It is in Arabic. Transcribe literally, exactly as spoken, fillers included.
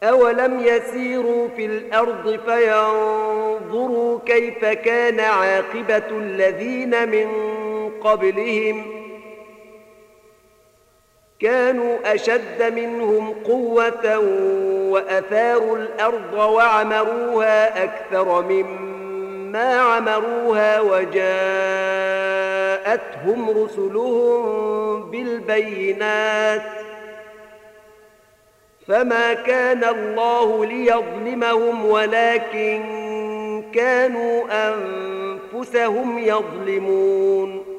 أولم يسيروا في الأرض فينظروا كيف كان عاقبة الذين من قبلهم كانوا أشد منهم قوة وأثاروا الأرض وعمروها أكثر مما عمروها وجاءتهم رسلهم بالبينات فما كان الله ليظلمهم ولكن كانوا أنفسهم يظلمون